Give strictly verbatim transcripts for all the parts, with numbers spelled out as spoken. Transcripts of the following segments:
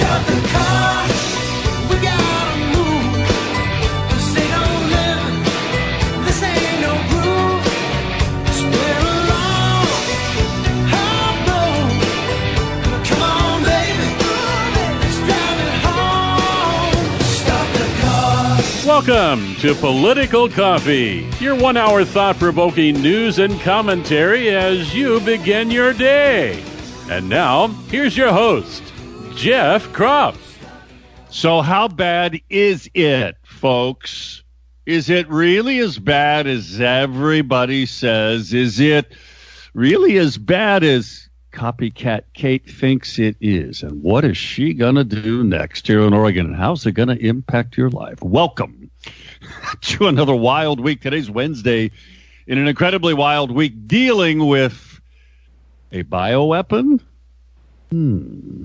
Stop the car. We gotta move. This ain't no living. This ain't no groove. It's been a long, hard road. Come on, baby. Let's drive it home. Stop the car. Welcome to Political Coffee, your one-hour thought-provoking news and commentary as you begin your day. And now, here's your host, Jeff Kropf. So how bad is it, folks? Is it really as bad as everybody says? Is it really as bad as Copycat Kate thinks it is? And what is she going to do next here in Oregon? And how's it going to impact your life? Welcome to another wild week. Today's Wednesday, in an incredibly wild week, dealing with a bioweapon? Hmm.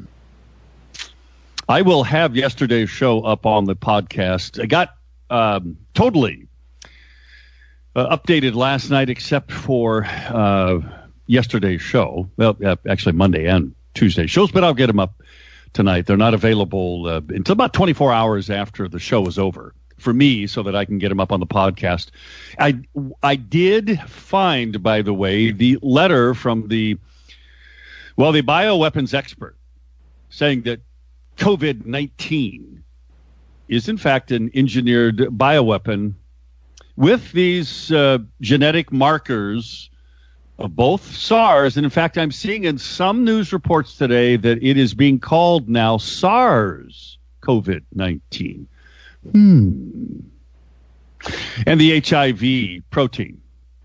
I will have yesterday's show up on the podcast. I got um, totally uh, updated last night except for uh, yesterday's show. Well, uh, actually Monday and Tuesday shows, but I'll get them up tonight. They're not available uh, until about twenty-four hours after the show is over for me so that I can get them up on the podcast. I, I did find, by the way, the letter from the Well, the bioweapons expert saying that COVID nineteen is, in fact, an engineered bioweapon with these uh, genetic markers of both SARS. And, in fact, I'm seeing in some news reports today that it is being called now SARS COVID nineteen. Hmm. And the H I V protein.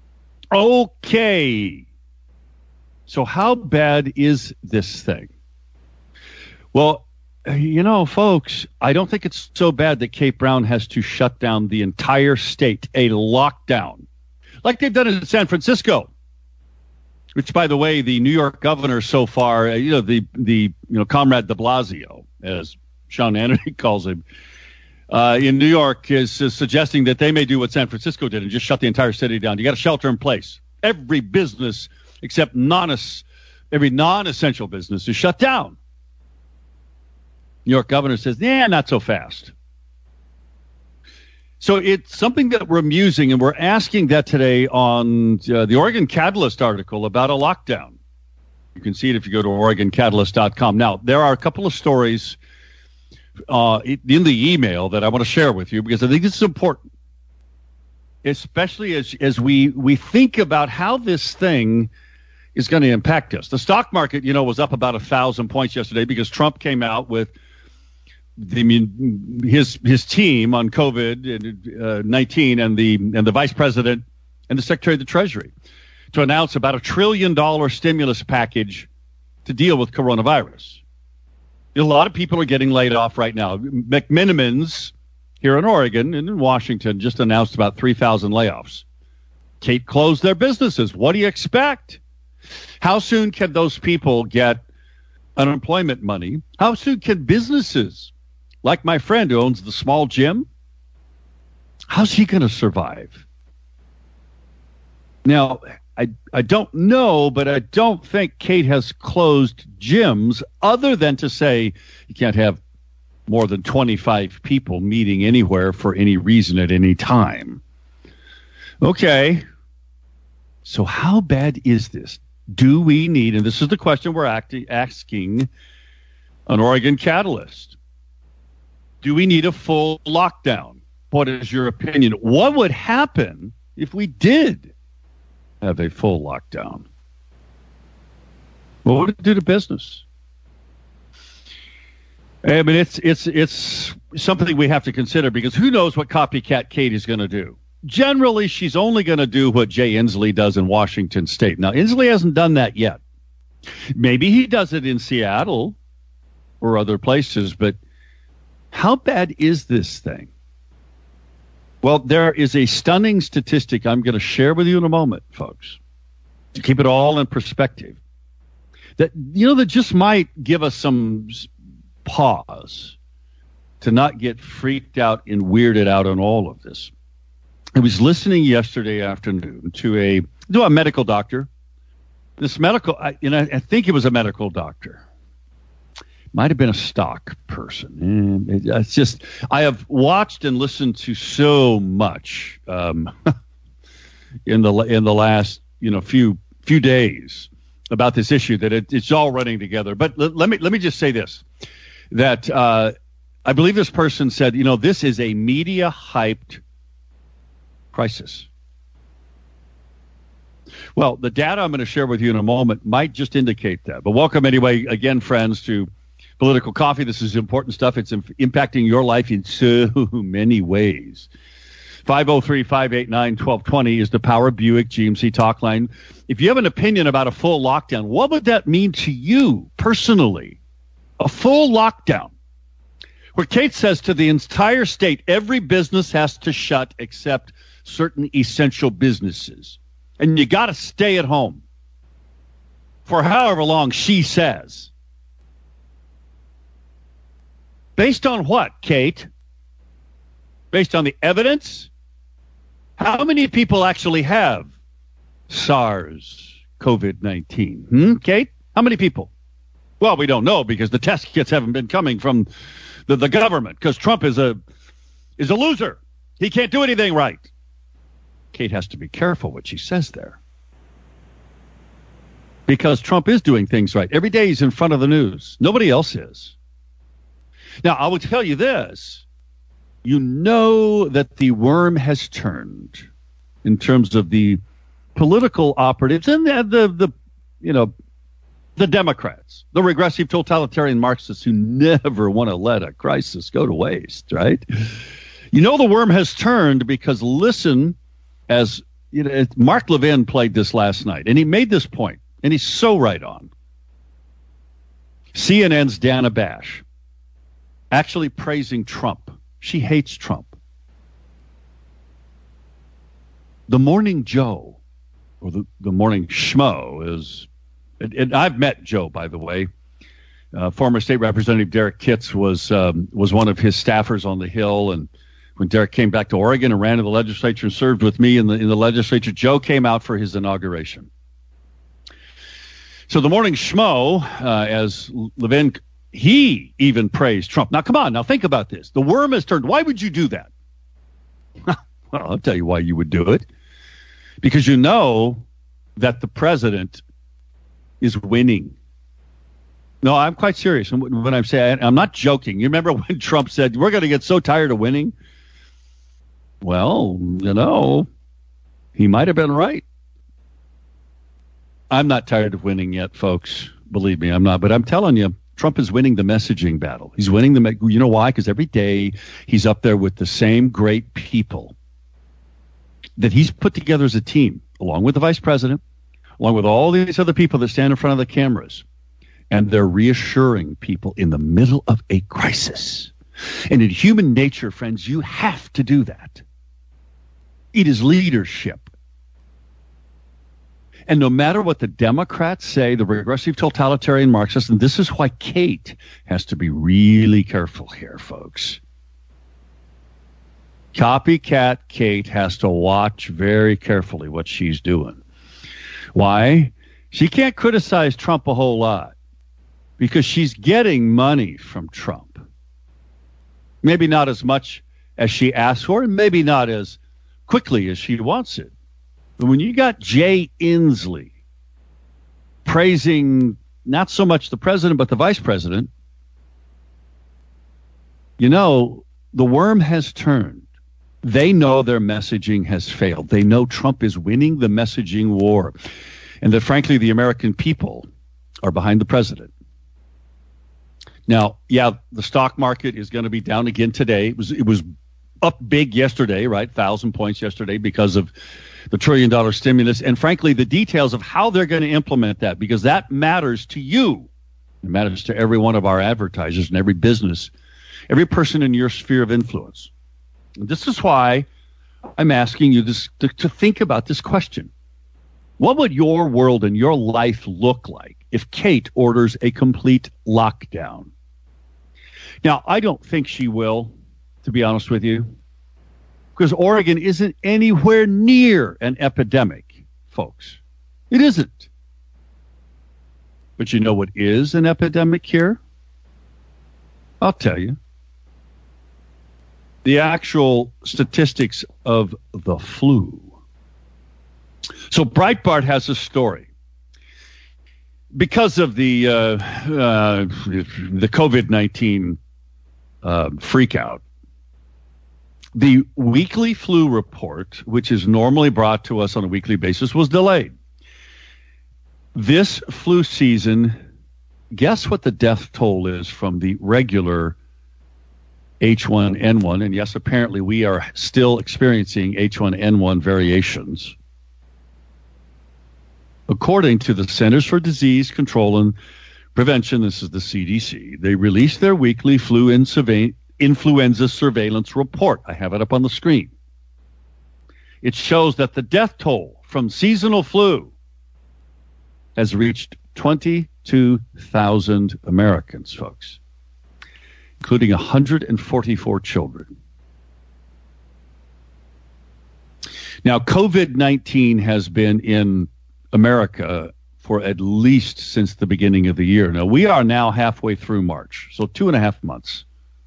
Okay. So how bad is this thing? Well, you know, folks, I don't think it's so bad that Kate Brown has to shut down the entire state, a lockdown, like they've done in San Francisco, which, by the way, the New York governor so far, you know, the, the you know, Comrade de Blasio, as Sean Hannity calls him, uh, in New York is, is suggesting that they may do what San Francisco did and just shut the entire city down. You got to shelter in place. Every business except non every non-essential business is shut down. New York governor says, yeah, not so fast. So it's something that we're musing, and we're asking that today on uh, the Oregon Catalyst article about a lockdown. You can see it if you go to Oregon Catalyst dot com. Now, there are a couple of stories uh, in the email that I want to share with you because I think this is important, especially as, as we, we think about how this thing is going to impact us. The stock market, you know, was up about a thousand points yesterday because Trump came out with the his his team on COVID nineteen and the and the vice president and the secretary of the Treasury to announce about a trillion dollar stimulus package to deal with coronavirus. A lot of people are getting laid off right now. McMenamins here in Oregon and in Washington just announced about three thousand layoffs. Kate closed their businesses. What do you expect? How soon can those people get unemployment money? How soon can businesses, like my friend who owns the small gym, how's he going to survive? Now, I, I don't know, but I don't think Kate has closed gyms other than to say you can't have more than twenty-five people meeting anywhere for any reason at any time. Okay. So how bad is this? Do we need, and this is the question we're acti- asking on Oregon Catalyst, do we need a full lockdown? What is your opinion? What would happen if we did have a full lockdown? What would it do to business? I mean, it's it's it's something we have to consider because who knows what Copycat Kate is going to do. Generally, she's only going to do what Jay Inslee does in Washington State. Now, Inslee hasn't done that yet. Maybe he does it in Seattle or other places, but how bad is this thing? Well, there is a stunning statistic I'm going to share with you in a moment, folks, to keep it all in perspective. That, you know, that just might give us some pause to not get freaked out and weirded out on all of this. I was listening yesterday afternoon to a to a medical doctor. This medical, I, and I, I think it was a medical doctor, Might have been a stock person. Eh, it- It's just, I have watched and listened to so much um, in the in the last you know few few days about this issue that it, it's all running together. But let, let me let me just say this: that uh, I believe this person said, you know, this is a media hyped crisis. Well, the data I'm going to share with you in a moment might just indicate that. But welcome anyway, again, friends, to Political Coffee. This is important stuff. It's im- impacting your life in so many ways. five oh three, five eight nine, one two two zero is the Power Buick G M C talk line. If you have an opinion about a full lockdown, what would that mean to you personally? A full lockdown, where Kate says to the entire state, every business has to shut except certain essential businesses. And you got to stay at home for however long she says. Based on what, Kate? Based on the evidence? How many people actually have SARS COVID nineteen? Hmm, Kate? How many people? Well, we don't know because the test kits haven't been coming from the, the government because Trump is a is a loser. He can't do anything right. Kate has to be careful what she says there. Because Trump is doing things right. Every day he's in front of the news. Nobody else is. Now, I will tell you this. You know that the worm has turned in terms of the political operatives and the, the, the you know, the Democrats, the regressive totalitarian Marxists who never want to let a crisis go to waste, right? You know the worm has turned because listen, as you know, Mark Levin played this last night, and he made this point, and he's so right on. C N N's Dana Bash actually praising Trump. She hates Trump. The Morning Joe, or the, the Morning Schmo, is, and, and I've met Joe, by the way. Uh, former State Representative Derek Kitts was um, was one of his staffers on the Hill, and when Derek came back to Oregon and ran in the legislature and served with me in the in the legislature, Joe came out for his inauguration. So the Morning Schmo, uh, as Levin, he even praised Trump. Now, come on. Now, think about this. The worm has turned. Why would you do that? Well, I'll tell you why you would do it. Because you know that the president is winning. No, I'm quite serious. And when I'm saying, I'm not joking. You remember when Trump said, we're going to get so tired of winning? Well, you know, he might have been right. I'm not tired of winning yet, folks. Believe me, I'm not. But I'm telling you, Trump is winning the messaging battle. He's winning the, me- you know why? Because every day he's up there with the same great people that he's put together as a team, along with the vice president, along with all these other people that stand in front of the cameras. And they're reassuring people in the middle of a crisis. And in human nature, friends, you have to do that. It is leadership. And no matter what the Democrats say, the regressive totalitarian Marxists, and this is why Kate has to be really careful here, folks. Copycat Kate has to watch very carefully what she's doing. Why? She can't criticize Trump a whole lot because she's getting money from Trump. Maybe not as much as she asks for, and maybe not as quickly as she wants it. But when you got Jay Inslee praising not so much the president, but the vice president, you know, the worm has turned. They know their messaging has failed. They know Trump is winning the messaging war, and that, frankly, the American people are behind the president. Now, yeah, the stock market is going to be down again today. It was it was up big yesterday, right? Thousand points yesterday because of the trillion dollar stimulus. And frankly, the details of how they're going to implement that, because that matters to you. It matters to every one of our advertisers and every business, every person in your sphere of influence. And this is why I'm asking you this, to, to think about this question. What would your world and your life look like if Kate orders a complete lockdown? Now, I don't think she will, to be honest with you, because Oregon isn't anywhere near an epidemic, folks. It isn't. But you know what is an epidemic here? I'll tell you. The actual statistics of the flu. So Breitbart has a story. Because of the uh, uh, the COVID nineteen uh, freakout, the weekly flu report, which is normally brought to us on a weekly basis, was delayed. This flu season, guess what the death toll is from the regular H one N one? And yes, apparently we are still experiencing H one N one variations. According to the Centers for Disease Control and Prevention, this is the C D C, they released their weekly flu and surve- influenza surveillance report. I have it up on the screen. It shows that the death toll from seasonal flu has reached twenty-two thousand Americans, folks, including one hundred forty-four children. Now, COVID nineteen has been in America for at least since the beginning of the year. Now, we are now halfway through March, so two and a half months.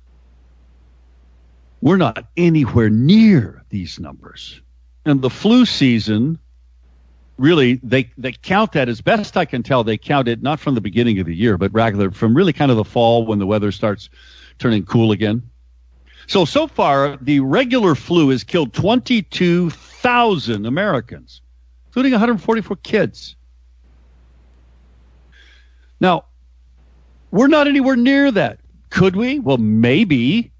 We're not anywhere near these numbers. And the flu season, really, they, they count that, as best I can tell, they count it not from the beginning of the year, but rather from really kind of the fall when the weather starts turning cool again. So, so far, the regular flu has killed twenty-two thousand Americans, including one hundred forty-four kids. Now, we're not anywhere near that. Could we? Well, maybe.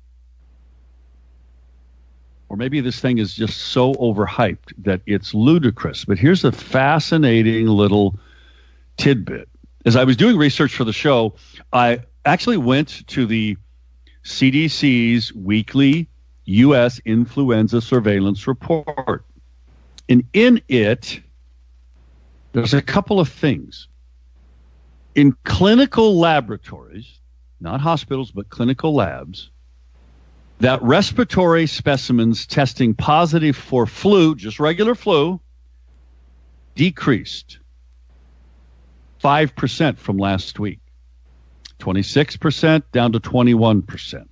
Or maybe this thing is just so overhyped that it's ludicrous. But here's a fascinating little tidbit. As I was doing research for the show, I actually went to the C D C's weekly U S influenza surveillance report. And in it, there's a couple of things. In clinical laboratories, not hospitals, but clinical labs, that respiratory specimens testing positive for flu, just regular flu, decreased five percent from last week. twenty-six percent down to twenty-one percent.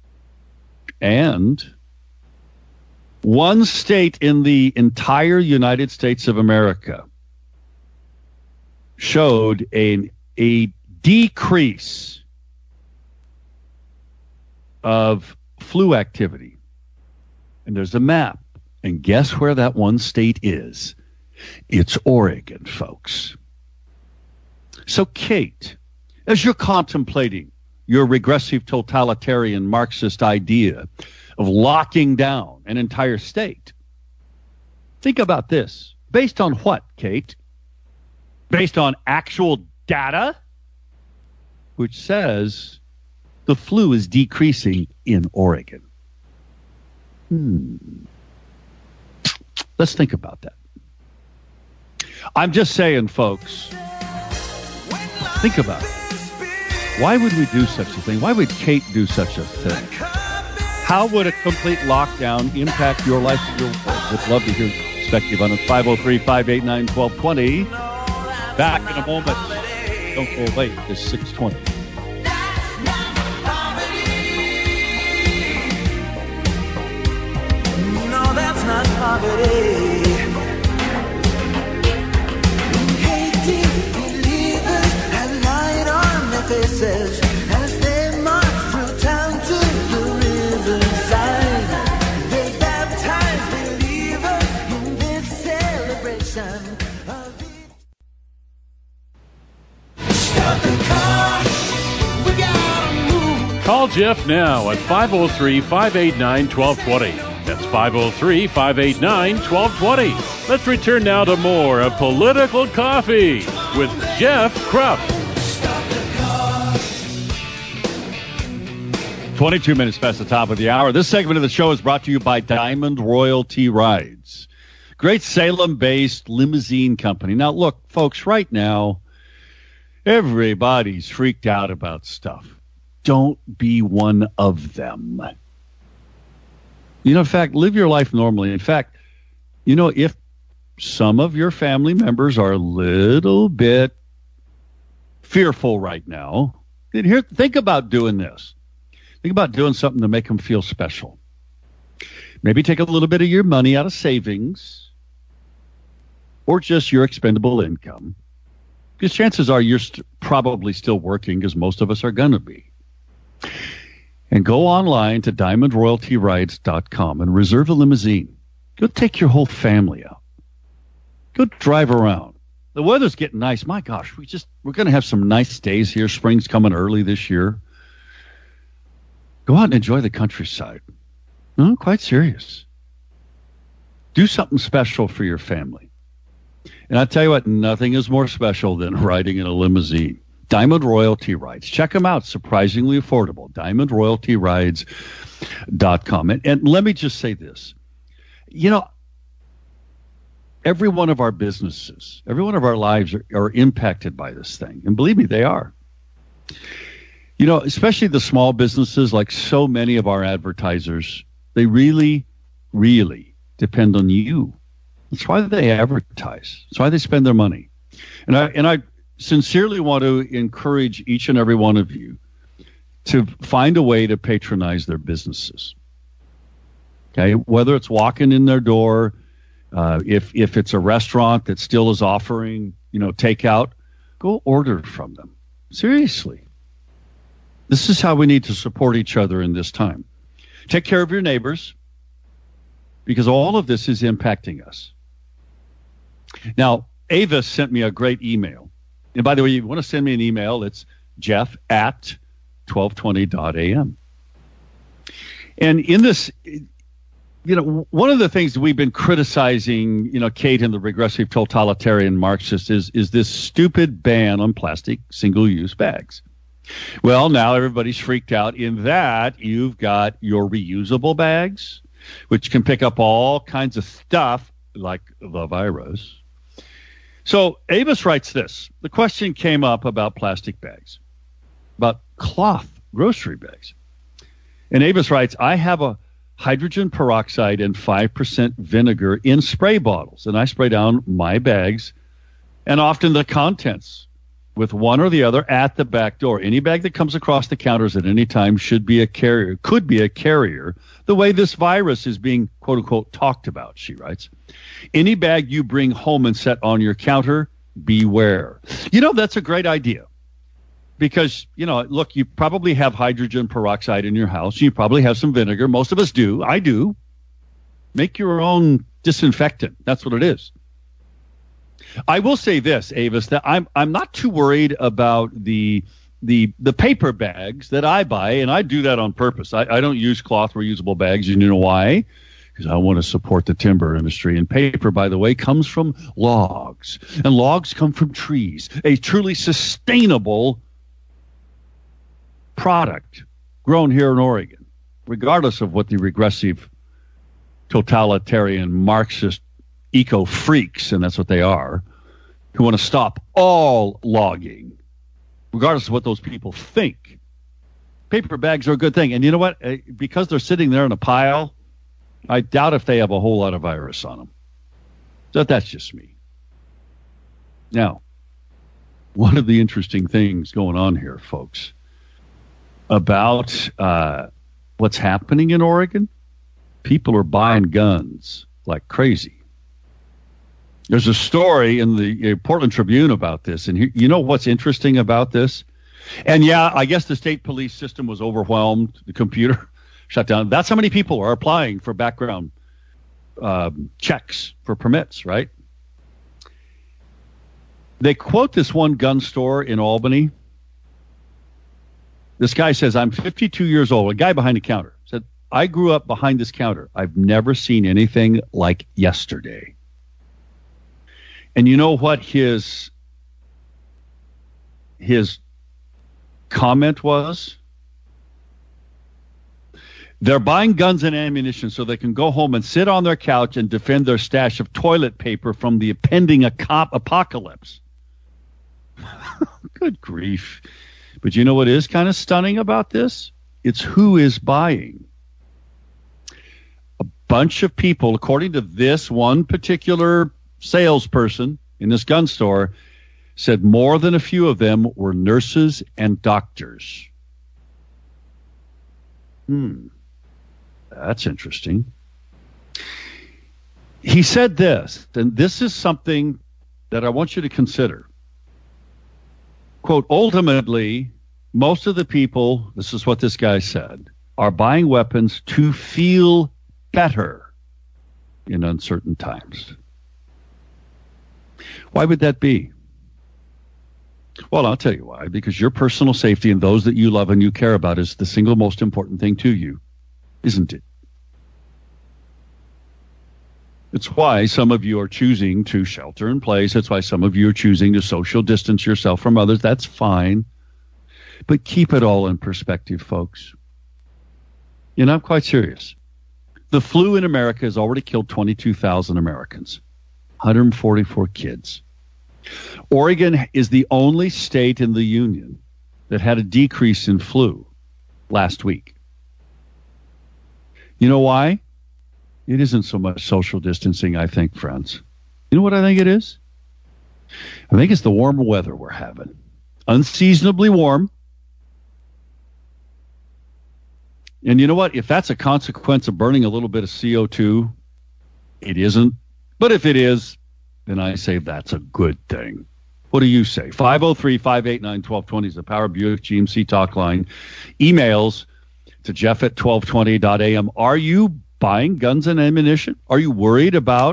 And one state in the entire United States of America showed a, a decrease of flu activity. And there's a map. And guess where that one state is? It's Oregon, folks. So, Kate, as you're contemplating your regressive totalitarian Marxist idea of locking down an entire state, think about this. Based on what, Kate? Based on actual data, which says the flu is decreasing in Oregon. Hmm. Let's think about that. I'm just saying, folks, think about it. Why would we do such a thing? Why would Kate do such a thing? How would a complete lockdown impact your life and your world? Would love to hear your perspective on it. five oh three, five eight nine, one two two zero. Back in a moment. Don't go away. It's six twenty. No, that's not poverty. Hating believers have light on their faces as they march through town to the riverside. They baptize believers in this celebration of it. Stop the car. We gotta move. Call Jeff now at five oh three, five eight nine, one two two zero. That's five oh three, five eight nine, one two two zero. Let's return now to more of Political Coffee with Jeff Krupp. twenty-two minutes past the top of the hour. This segment of the show is brought to you by Diamond Royalty Rides. Great Salem-based limousine company. Now, look, folks, right now, everybody's freaked out about stuff. Don't be one of them. You know, in fact, live your life normally. In fact, you know, if some of your family members are a little bit fearful right now, then here, think about doing this. Think about doing something to make them feel special. Maybe take a little bit of your money out of savings or just your expendable income. Because chances are you're st- probably still working, because most of us are going to be. And go online to diamond royalty rides dot com and reserve a limousine. Go take your whole family out. Go drive around. The weather's getting nice. My gosh, we just we're going to have some nice days here. Spring's coming early this year. Go out and enjoy the countryside. No, I'm quite serious. Do something special for your family. And I tell you what, nothing is more special than riding in a limousine. Diamond Royalty Rides. Check them out. Surprisingly affordable. diamond royalty rides dot com. And, and let me just say this. You know, every one of our businesses, every one of our lives are, are impacted by this thing. And believe me, they are. You know, especially the small businesses, like so many of our advertisers, they really, really depend on you. That's why they advertise. That's why they spend their money. And I and I sincerely want to encourage each and every one of you to find a way to patronize their businesses. Okay, whether it's walking in their door, uh, if if it's a restaurant that still is offering, you know, takeout, go order from them. Seriously. This is how we need to support each other in this time. Take care of your neighbors, because all of this is impacting us. Now, Ava sent me a great email. And by the way, you want to send me an email, it's Jeff at twelve twenty dot a m. And in this, you know, one of the things that we've been criticizing, you know, Kate and the regressive totalitarian Marxists is, is this stupid ban on plastic single-use bags. Well, now everybody's freaked out in that you've got your reusable bags, which can pick up all kinds of stuff like the virus. So Avis writes this. The question came up about plastic bags, about cloth grocery bags. And Avis writes, I have a hydrogen peroxide and five percent vinegar in spray bottles, and I spray down my bags and often the contents with one or the other at the back door. Any bag that comes across the counters at any time should be a carrier, could be a carrier, the way this virus is being, quote unquote, talked about, she writes. Any bag you bring home and set on your counter, beware. You know, that's a great idea. Because, you know, look, you probably have hydrogen peroxide in your house. You probably have some vinegar. Most of us do. I do. Make your own disinfectant. That's what it is. I will say this, Avis, that I'm I'm not too worried about the the the paper bags that I buy, and I do that on purpose. I, I don't use cloth reusable bags. You know why? Because I want to support the timber industry. And paper, by the way, comes from logs, and logs come from trees. A truly sustainable product grown here in Oregon, regardless of what the regressive totalitarian Marxist eco freaks, and that's what they are, who want to stop all logging, regardless of what those people think. Paper bags are a good thing. And you know what? Because they're sitting there in a pile, I doubt if they have a whole lot of virus on them. So that's just me. Now, one of the interesting things going on here, folks, about uh, what's happening in Oregon, people are buying guns like crazy. There's a story in the uh, Portland Tribune about this, and you, you know what's interesting about this? And yeah, I guess the state police system was overwhelmed. The computer shut down. That's how many people are applying for background um, checks for permits, right? They quote this one gun store in Albany. This guy says, I'm fifty-two years old. A guy behind the counter said, I grew up behind this counter. I've never seen anything like yesterday. And you know what his his comment was? They're buying guns and ammunition so they can go home and sit on their couch and defend their stash of toilet paper from the impending apocalypse. Good grief. But you know what is kind of stunning about this? It's who is buying. A bunch of people, according to this one particular salesperson in this gun store, said more than a few of them were nurses and doctors. Hmm. That's interesting. He said this, and this is something that I want you to consider. Quote, ultimately, most of the people, this is what this guy said, are buying weapons to feel better in uncertain times. Why would that be? Well, I'll tell you why. Because your personal safety and those that you love and you care about is the single most important thing to you, isn't it? It's why some of you are choosing to shelter in place. It's why some of you are choosing to social distance yourself from others. That's fine. But keep it all in perspective, folks. You know, I'm quite serious. The flu in America has already killed twenty-two thousand Americans, one hundred forty-four kids. Oregon is the only state in the union that had a decrease in flu last week. You know why? It isn't so much social distancing, I think, friends. You know what I think it is? I think it's the warmer weather we're having. Unseasonably warm. And you know what? If that's a consequence of burning a little bit of C O two, it isn't. But if it is, then I say that's a good thing. What do you say? five oh three, five eight nine, one two two zero is the Power Buick G M C talk line. Emails to Jeff at twelve twenty dot a m. Are you buying guns and ammunition? Are you worried about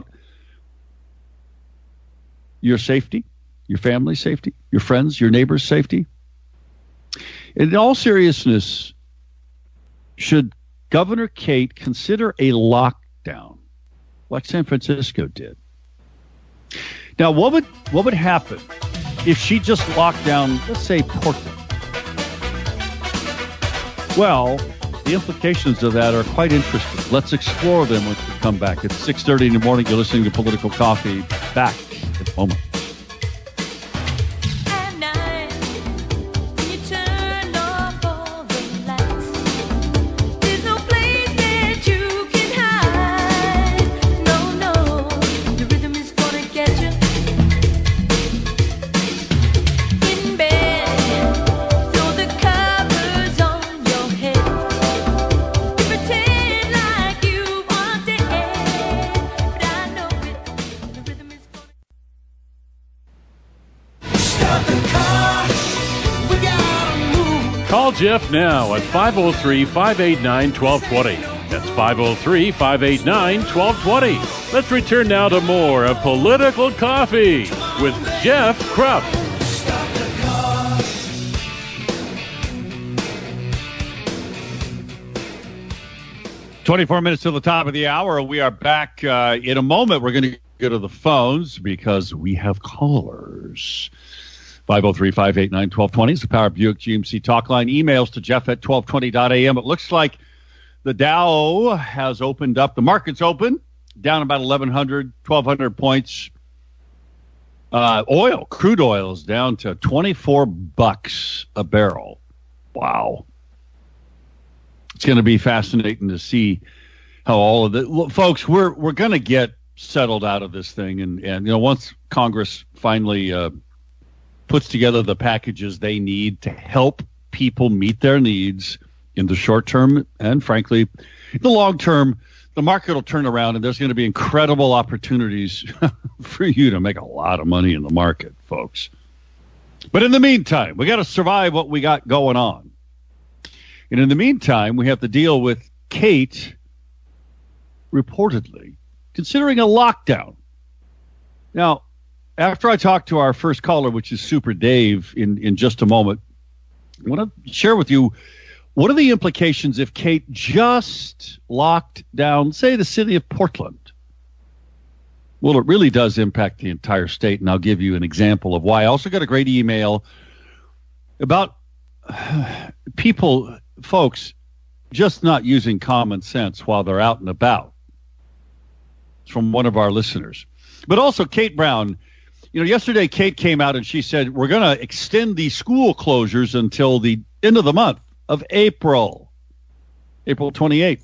your safety, your family's safety, your friends, your neighbors' safety? In all seriousness, should Governor Kate consider a lockdown like San Francisco did? Now, what would what would happen if she just locked down, let's say, Portland? Well, the implications of that are quite interesting. Let's explore them when we come back. It's six thirty in the morning. You're listening to Political Coffee. Back in a moment. Call Jeff now at five oh three, five eight nine, one two two zero. That's five oh three, five eight nine, one two two zero. Let's return now to more of Political Coffee with Jeff Krupp. twenty-four minutes to the top of the hour. We are back uh, in a moment. We're going to go to the phones because we have callers. five oh three, five eight nine, one two two zero is the Power Buick G M C talk line. Emails to Jeff at twelve twenty dot a m. It looks like the Dow has opened up. The market's open, down about eleven hundred, twelve hundred points. Uh, oil, crude oil is down to twenty-four bucks a barrel. Wow. It's going to be fascinating to see how all of the look, folks, we're we're going to get settled out of this thing. And, and you know, once Congress finally uh, puts together the packages they need to help people meet their needs in the short term and, frankly, in the long term, the market will turn around and there's going to be incredible opportunities for you to make a lot of money in the market, folks. But in the meantime, we got to survive what we got going on. And in the meantime, we have to deal with Kate reportedly considering a lockdown. Now, after I talk to our first caller, which is Super Dave, in, in just a moment, I want to share with you what are the implications if Kate just locked down, say, the city of Portland. Well, it really does impact the entire state, and I'll give you an example of why. I also got a great email about people, folks, just not using common sense while they're out and about. It's from one of our listeners. But also Kate Brown. You know, yesterday Kate came out and she said, we're going to extend the school closures until the end of the month of April, April twenty-eighth.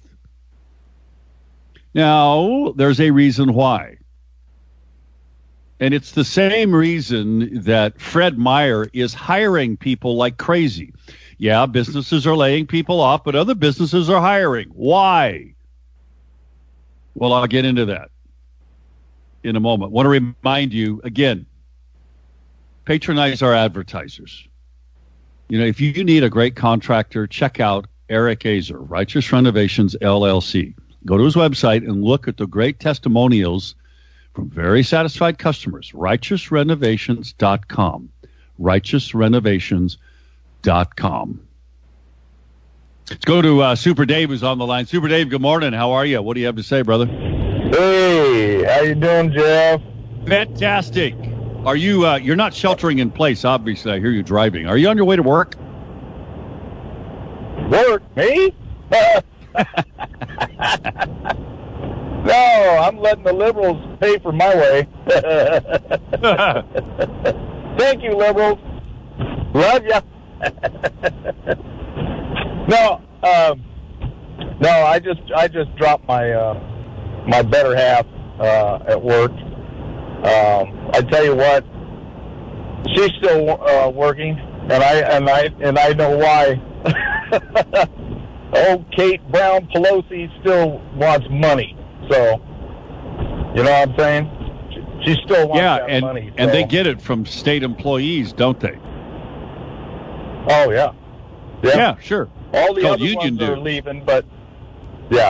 Now, there's a reason why. And it's the same reason that Fred Meyer is hiring people like crazy. Yeah, businesses are laying people off, but other businesses are hiring. Why? Well, I'll get into that in a moment. Want to remind you, again, patronize our advertisers. You know, if you need a great contractor, check out Eric Azer, Righteous Renovations, L L C. Go to his website and look at the great testimonials from very satisfied customers, righteous renovations dot com. righteous renovations dot com. Let's go to uh, Super Dave, who's on the line. Super Dave, good morning. How are you? What do you have to say, brother? Hey, how you doing, Jeff? Fantastic. Are you, uh, you're not sheltering in place, obviously. I hear you driving. Are you on your way to work? Work? Me? No, I'm letting the liberals pay for my way. Thank you, liberals. Love ya. no, um, no, I just I just dropped my uh, my better half uh, at work. Um, I tell you what, she's still uh, working, and I and I and I know why. Old Kate Brown Pelosi still wants money, so you know what I'm saying. She, she still wants yeah, that and, money. So. and they get it from state employees, don't they? Oh yeah, yeah, yeah sure. All the Called other union ones are dues. leaving, but yeah,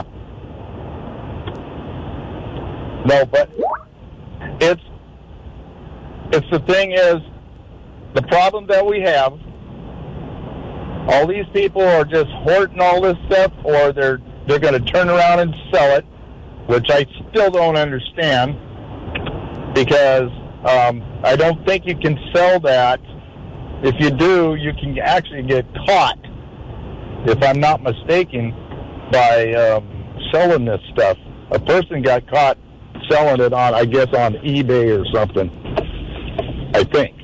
no, but it's it's the thing is the problem that we have. All these people are just hoarding all this stuff, or they're they're going to turn around and sell it, which I still don't understand, because um, I don't think you can sell that. If you do, you can actually get caught, if I'm not mistaken, by um, selling this stuff. A person got caught selling it on, I guess, on eBay or something, I think.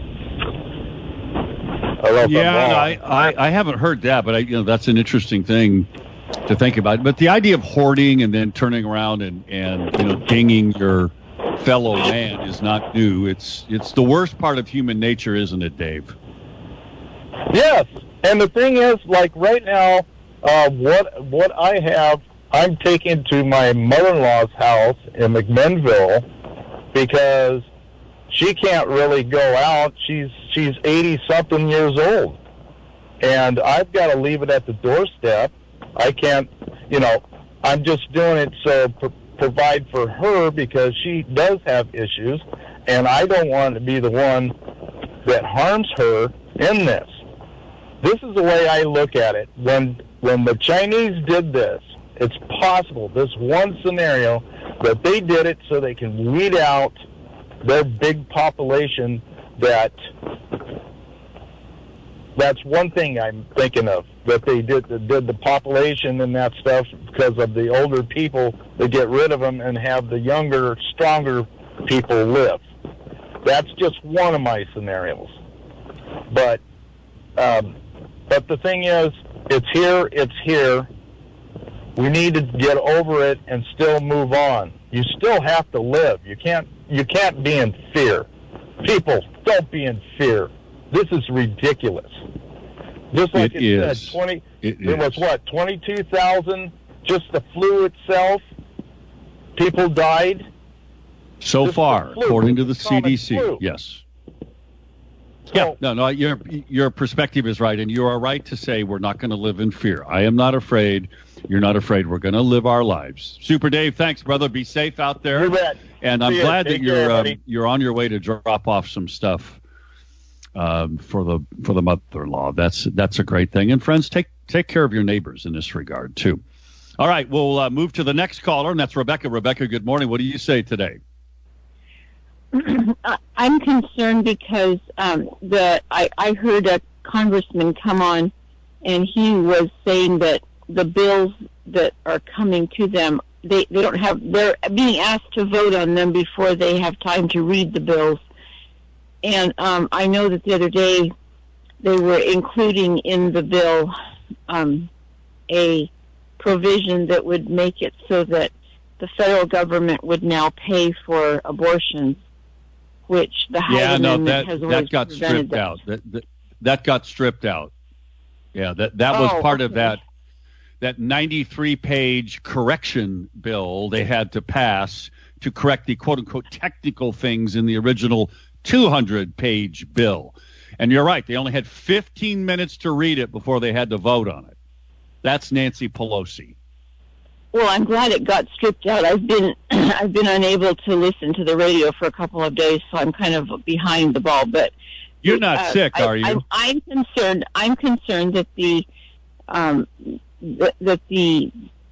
Yeah, I, I, I haven't heard that, but I, you know, that's an interesting thing to think about. But the idea of hoarding and then turning around and, and you know dinging your fellow man is not new. It's it's the worst part of human nature, isn't it, Dave? Yes, and the thing is, like right now, uh, what what I have, I'm taking to my mother-in-law's house in McMinnville because she can't really go out. She's she's eighty something years old, and I've got to leave it at the doorstep. I can't, you know, I'm just doing it so pro- provide for her because she does have issues, and I don't want to be the one that harms her in this. This is the way I look at it. When when the Chinese did this, it's possible, this one scenario, that they did it so they can weed out their big population. That that's one thing I'm thinking of, that they did did the population and that stuff because of the older people. They get rid of them and have the younger, stronger people live. That's just one of my scenarios. But um, but the thing is, it's here. It's here. We need to get over it and still move on. You still have to live. You can't. You can't be in fear. People, don't be in fear. This is ridiculous. Just like it, it is. said, twenty. It, it was what, twenty-two thousand? Just the flu itself. People died. So Just far, the flu, according to the common C D C, flu. yes. So, Yeah, no, no, your your perspective is right, and you are right to say we're not going to live in fear. I am not afraid. You're not afraid. We're going to live our lives. Super Dave, thanks, brother. Be safe out there. You bet. And I'm See ya. glad that Take you're care, um, buddy. you're on your way to drop off some stuff um, for the for the mother-in-law. That's that's a great thing. And friends, take take care of your neighbors in this regard too. All right, we'll uh, move to the next caller, and that's Rebecca. Rebecca, good morning. What do you say today? I'm concerned because um, the I, I heard a congressman come on, and he was saying that the bills that are coming to them, they, they don't have, they're being asked to vote on them before they have time to read the bills. And um, I know that the other day they were including in the bill um, a provision that would make it so that the federal government would now pay for abortions, which the Hyde Yeah, no, Amendment that has always that got prevented stripped that. out. That, that that got stripped out. Yeah, that that was Oh, part of okay. that that ninety-three page correction bill they had to pass to correct the quote unquote technical things in the original two hundred page bill. And you're right, they only had fifteen minutes to read it before they had to vote on it. That's Nancy Pelosi. Well, I'm glad it got stripped out. I've been I've been unable to listen to the radio for a couple of days, so I'm kind of behind the ball. But You're not uh, sick, I, are you? I'm, I'm concerned. I'm concerned that the um, that, that the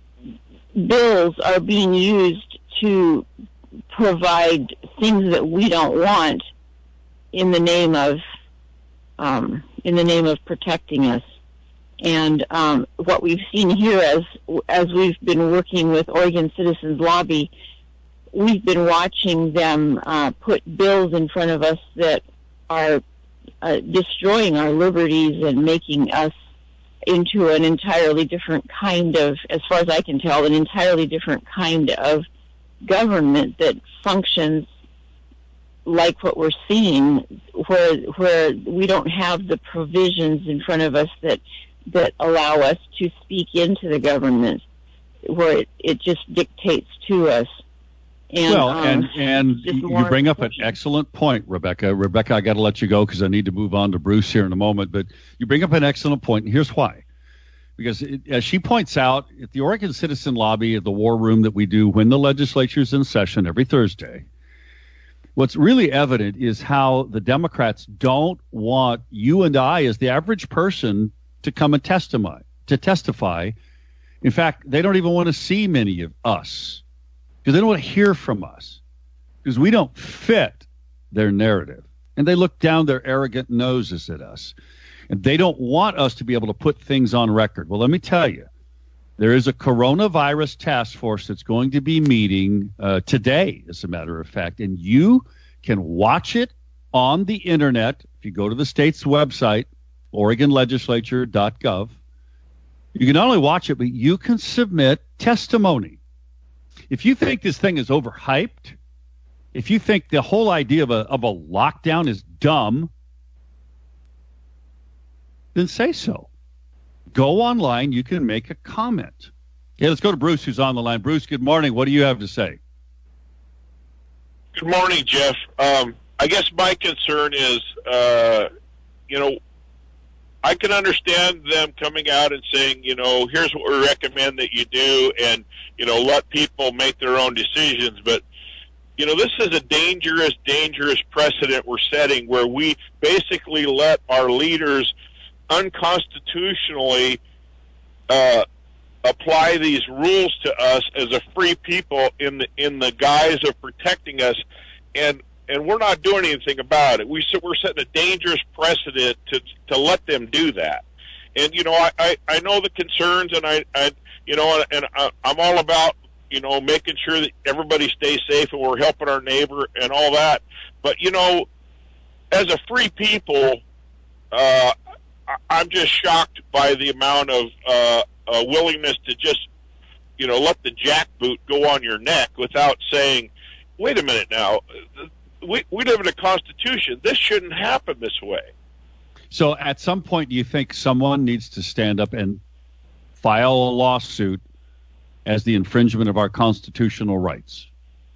bills are being used to provide things that we don't want in the name of um, in the name of protecting us. And um, what we've seen here, as as we've been working with Oregon Citizens Lobby, we've been watching them uh, put bills in front of us that are uh, destroying our liberties and making us into an entirely different kind of, as far as I can tell, an entirely different kind of government that functions like what we're seeing, where where we don't have the provisions in front of us that that allow us to speak into the government, where it, it just dictates to us. And, well, um, and and just you more bring up an information. excellent point, Rebecca. Rebecca, I got to let you go because I need to move on to Bruce here in a moment. But you bring up an excellent point, and here's why. Because it, as she points out, at the Oregon Citizen Lobby, at the war room that we do when the legislature's in session every Thursday, what's really evident is how the Democrats don't want you and I, as the average person, to come and testify. To testify. In fact, they don't even want to see many of us because they don't want to hear from us because we don't fit their narrative. And they look down their arrogant noses at us. And they don't want us to be able to put things on record. Well, let me tell you, there is a coronavirus task force that's going to be meeting uh, today, as a matter of fact, and you can watch it on the internet. If you go to the state's website, oregon legislature dot gov, you can not only watch it, but you can submit testimony. If you think this thing is overhyped, if you think the whole idea of a, of a lockdown is dumb, then say so. Go online. You can make a comment. Okay, let's go to Bruce, who's on the line. Bruce, good morning. What do you have to say? Good morning, Jeff. Um, I guess my concern is, uh, you know, I can understand them coming out and saying, you know, here's what we recommend that you do, and, you know, let people make their own decisions. But, you know, this is a dangerous, dangerous precedent we're setting where we basically let our leaders unconstitutionally uh, apply these rules to us as a free people in the in the guise of protecting us, and and we're not doing anything about it. We we're setting a dangerous precedent to to let them do that. And you know, I I, I know the concerns, and I, I you know, and I, I'm all about you know making sure that everybody stays safe and we're helping our neighbor and all that. But you know, as a free people, uh, I'm just shocked by the amount of uh, uh, willingness to just, you know, let the jackboot go on your neck without saying, wait a minute now, we, we live in a constitution. This shouldn't happen this way. So at some point, do you think someone needs to stand up and file a lawsuit as the infringement of our constitutional rights?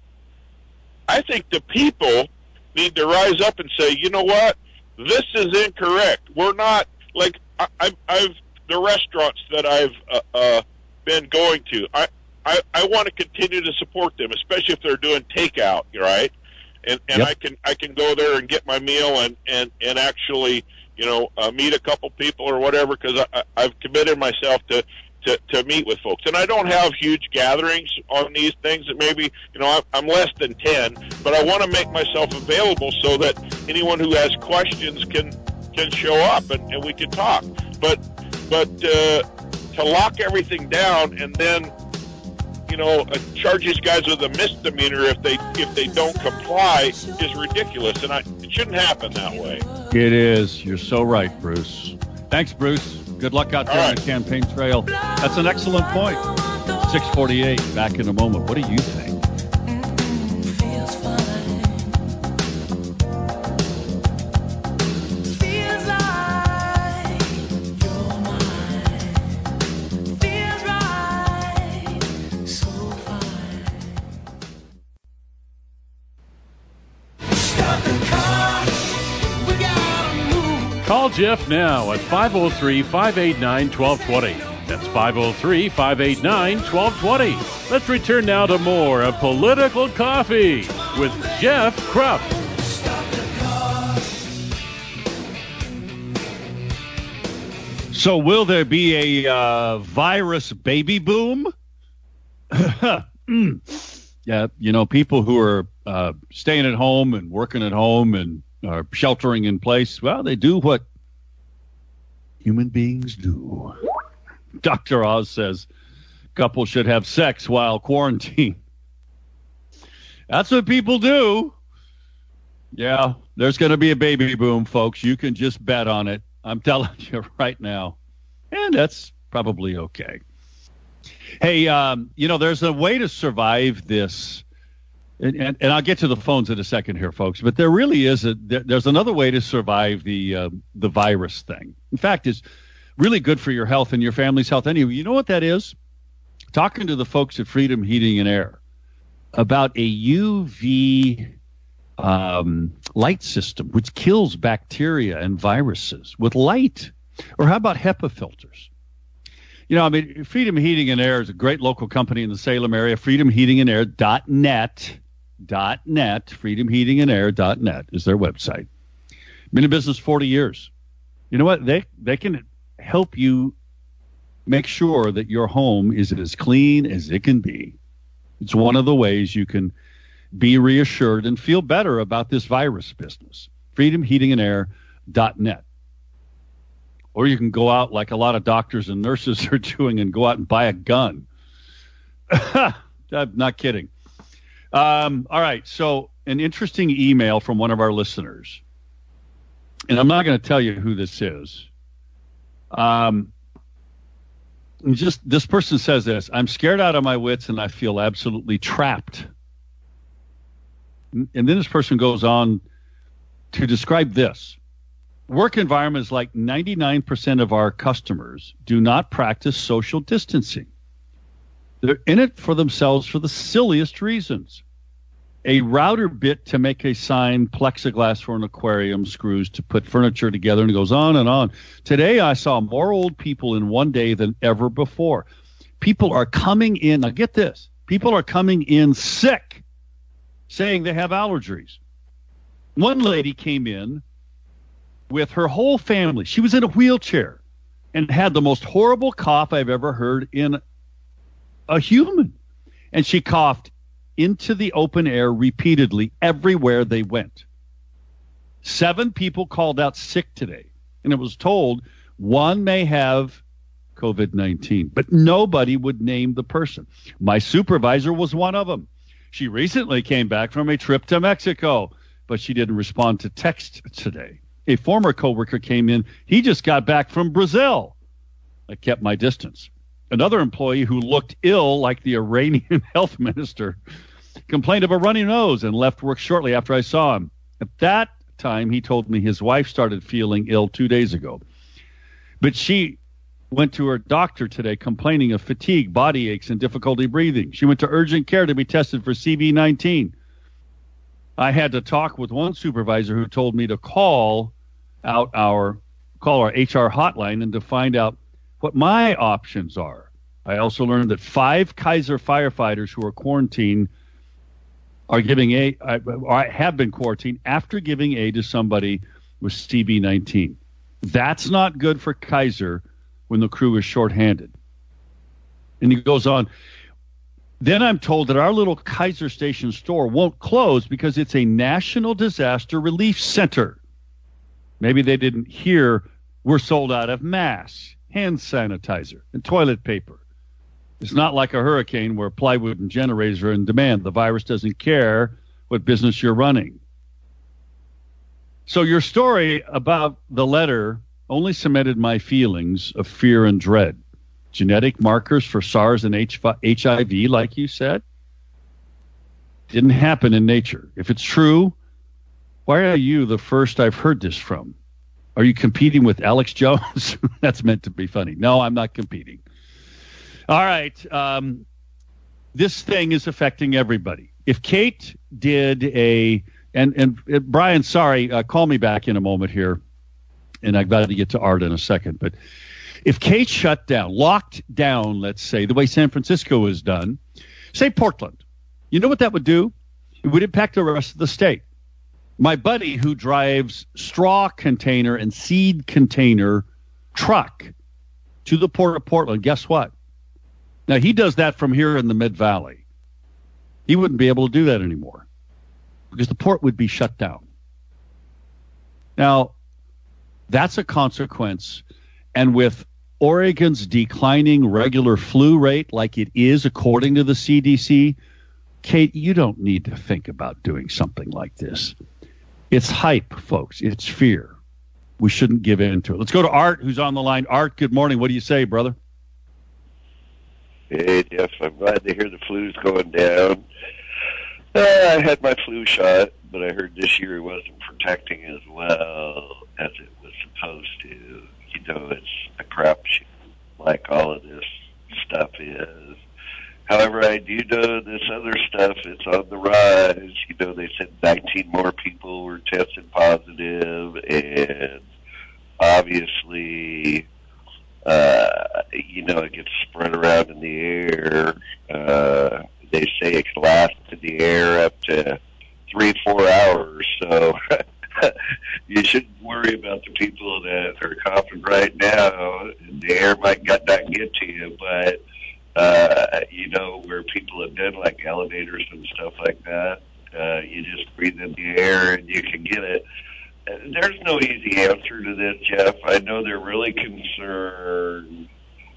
I think the people need to rise up and say, you know what, this is incorrect. We're not, like, I, I've, I've the restaurants that I've uh, uh, been going to, I, I, I want to continue to support them, especially if they're doing takeout, right? And and Yep. I can I can go there and get my meal and and and actually, you know, uh, meet a couple people or whatever, because I, I've committed myself to. To, to meet with folks. And I don't have huge gatherings on these things. That maybe, you know, I'm, I'm less than ten, but I want to make myself available so that anyone who has questions can can show up and, and we can talk. But but uh, to lock everything down and then, you know, uh, charge these guys with a misdemeanor if they if they don't comply is ridiculous. And I, it shouldn't happen that way. It is. You're so right, Bruce. Thanks, Bruce. Good luck out there All on right. the campaign trail. That's an excellent point. six forty-eight, back in a moment. What do you think? Feels fine. Feels like you're my Call Jeff now at five oh three, five eight nine, one two two zero. That's five oh three, five eight nine, one two two zero. Let's return now to more of Political Coffee with Jeff Krupp. So will there be a uh, virus baby boom? Yeah, you know, people who are uh, staying at home and working at home and are sheltering in place, well, they do what human beings do. Doctor Oz says couples should have sex while quarantined. That's what people do. Yeah, there's going to be a baby boom, folks. You can just bet on it. I'm telling you right now. And that's probably okay. Hey, um, you know, there's a way to survive this. And, and, and I'll get to the phones in a second here, folks. But there really is a there, there's another way to survive the uh, the virus thing. In fact, it's really good for your health and your family's health anyway. You know what that is? Talking to the folks at Freedom Heating and Air about a U V um, light system which kills bacteria and viruses with light. Or how about HEPA filters? You know, I mean, Freedom Heating and Air is a great local company in the Salem area. freedom heating and air dot net. Dot net. freedom heating and air dot net is their website. Been in business forty years. You know what? They they can help you make sure that your home is as clean as it can be. It's one of the ways you can be reassured and feel better about this virus business. freedom heating and air dot net. Or you can go out like a lot of doctors and nurses are doing and go out and buy a gun. I'm not kidding. Um, all right. So an interesting email from one of our listeners. And I'm not going to tell you who this is. Um, just this person says this: I'm scared out of my wits and I feel absolutely trapped. And then this person goes on to describe this. Work environments like ninety-nine percent of our customers do not practice social distancing. They're in it for themselves for the silliest reasons. A router bit to make a sign, plexiglass for an aquarium, screws to put furniture together, and it goes on and on. Today I saw more old people in one day than ever before. People are coming in, now get this, people are coming in sick, saying they have allergies. One lady came in with her whole family. She was in a wheelchair and had the most horrible cough I've ever heard in a human. And she coughed into the open air repeatedly everywhere they went. Seven people called out sick today, and it was told one may have COVID nineteen, but nobody would name the person. My supervisor was one of them. She recently came back from a trip to Mexico, but she didn't respond to text today. A former coworker came in. He just got back from Brazil. I kept my distance. Another employee who looked ill like the Iranian health minister complained of a runny nose and left work shortly after I saw him. At that time, he told me his wife started feeling ill two days ago. But she went to her doctor today complaining of fatigue, body aches, and difficulty breathing. She went to urgent care to be tested for C V nineteen. I had to talk with one supervisor who told me to call out our call our H R hotline and to find out what my options are. I also learned that five Kaiser firefighters who are quarantined are giving aid, or have been quarantined after giving aid to somebody with C V nineteen. That's not good for Kaiser when the crew is shorthanded. And he goes on. Then I'm told that our little Kaiser Station store won't close because it's a national disaster relief center. Maybe they didn't hear we're sold out of masks, hand sanitizer, and toilet paper. It's not like a hurricane where plywood and generators are in demand. The virus doesn't care what business you're running. So your story about the letter only cemented my feelings of fear and dread. Genetic markers for SARS and H I V, like you said, didn't happen in nature. If it's true, why are you the first I've heard this from? Are you competing with Alex Jones? That's meant to be funny. No, I'm not competing. All right. Um, this thing is affecting everybody. If Kate did a, and, and uh, Brian, sorry, uh, call me back in a moment here. and I've got to get to Art in a second. But if Kate shut down, locked down, let's say, the way San Francisco is done, say Portland, you know what that would do? It would impact the rest of the state. My buddy who drives straw container and seed container truck to the port of Portland, guess what? Now, he does that from here in the Mid-Valley. He wouldn't be able to do that anymore because the port would be shut down. Now, that's a consequence. And with Oregon's declining regular flu rate like it is according to the C D C, Kate, you don't need to think about doing something like this. It's hype, folks. It's fear. We shouldn't give in to it. Let's go to Art, who's on the line. Art, good morning. What do you say, brother? Hey, Jeff, I'm glad to hear the flu's going down. Uh, I had my flu shot, but I heard this year it wasn't protecting as well as it was supposed to. You know, it's a crapshoot, like all of this stuff is. However, I do know this other stuff, it's on the rise. You know, they said nineteen more people were tested positive, and obviously, uh, you know, it gets spread around in the air. Uh, they say it can last in the air up to three, four hours. So you shouldn't worry about the people that are coughing right now. The air might not get to you, but Uh, you know, where people have been, like elevators and stuff like that, uh, you just breathe in the air and you can get it. Uh, there's no easy answer to this, Jeff. I know they're really concerned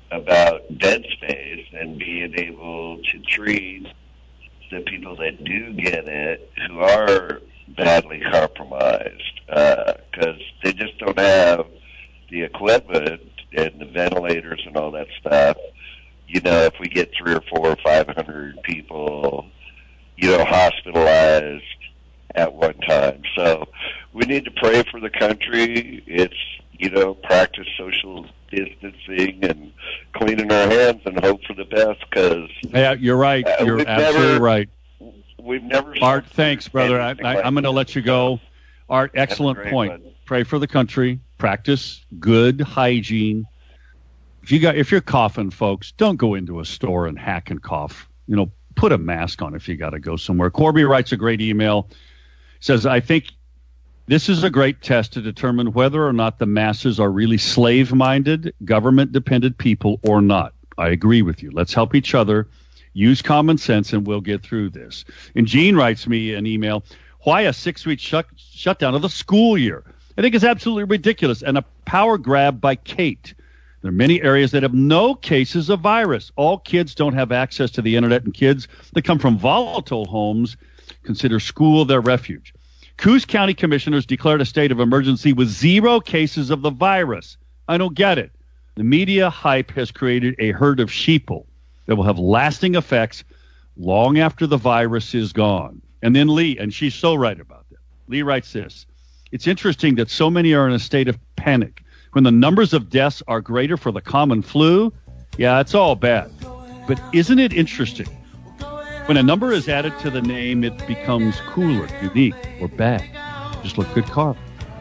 about dead space and being able to treat the people that do get it who are badly compromised, because uh, they just don't have the equipment and the ventilators and all that stuff. You know, if we get three or four or five hundred people, you know, hospitalized at one time. So we need to pray for the country. It's, you know, practice social distancing and cleaning our hands and hope for the best, because... Yeah, you're right. Uh, you're absolutely never, right. We've never... Art, thanks, brother. I, I, I'm going to let you go. Art, excellent point. One. Pray for the country. Practice good hygiene. If you got, if you're coughing, folks, don't go into a store and hack and cough. You know, put a mask on if you got to go somewhere. Corby writes a great email. Says, I think this is a great test to determine whether or not the masses are really slave-minded, government-dependent people or not. I agree with you. Let's help each other. Use common sense, and we'll get through this. And Gene writes me an email. Why a six-week shut, shutdown of the school year? I think it's absolutely ridiculous and a power grab by Kate. There are many areas that have no cases of virus. All kids don't have access to the internet, and kids that come from volatile homes consider school their refuge. Coos County commissioners declared a state of emergency with zero cases of the virus. I don't get it. The media hype has created a herd of sheeple that will have lasting effects long after the virus is gone. And then Lee, and she's so right about that. Lee writes this. It's interesting that so many are in a state of panic. When the numbers of deaths are greater for the common flu, yeah, it's all bad. But isn't it interesting? When a number is added to the name, it becomes cooler, unique, or bad. Just look good carve.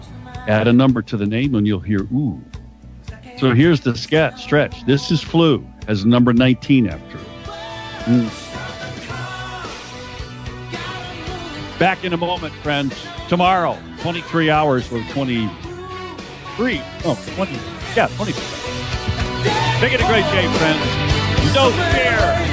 Add a number to the name and you'll hear, ooh. So here's the scat stretch. This is flu, has number nineteen after it. Mm. Back in a moment, friends. Tomorrow, twenty-three hours or twenty Three. Oh, twenty. Yeah, twenty. Make it a great day, friends. No fear.